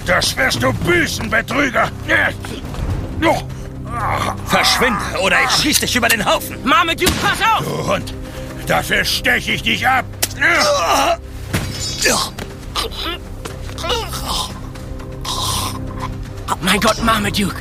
Das wirst du büßen, Betrüger! Verschwinde, oder ich schieß dich über den Haufen! Marmaduke, pass auf! Du Hund, dafür steche ich dich ab! Mein Gott, Marmaduke!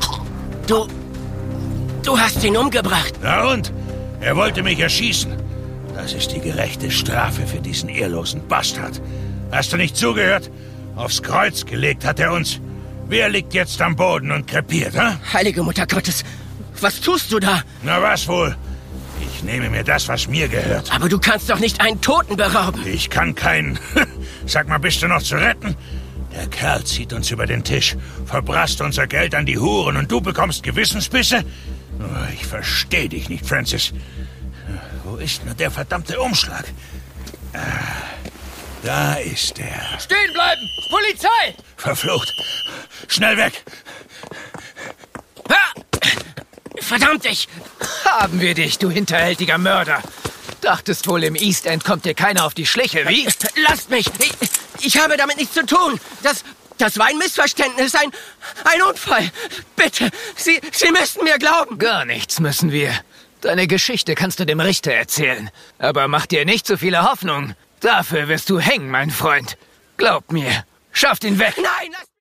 Du hast ihn umgebracht. Na und? Er wollte mich erschießen. Das ist die gerechte Strafe für diesen ehrlosen Bastard. Hast du nicht zugehört? Aufs Kreuz gelegt hat er uns. Wer liegt jetzt am Boden und krepiert, hä? Heilige Mutter Gottes, was tust du da? Na was wohl? Ich nehme mir das, was mir gehört. Aber du kannst doch nicht einen Toten berauben. Ich kann keinen. Sag mal, bist du noch zu retten? Der Kerl zieht uns über den Tisch, verbrasst unser Geld an die Huren und du bekommst Gewissensbisse? Oh, ich verstehe dich nicht, Francis. Wo ist nur der verdammte Umschlag? Da ist er. Stehen bleiben! Polizei! Verflucht. Schnell weg. Ha! Verdammt dich! Haben wir dich, du hinterhältiger Mörder. Dachtest wohl, im East End kommt dir keiner auf die Schliche, wie? Lasst mich! Ich habe damit nichts zu tun. Das war ein Missverständnis, ein Unfall. Bitte, Sie müssen mir glauben. Gar nichts müssen wir. Deine Geschichte kannst du dem Richter erzählen. Aber mach dir nicht so viele Hoffnung. Dafür wirst du hängen, mein Freund. Glaub mir. Schafft ihn weg. Nein!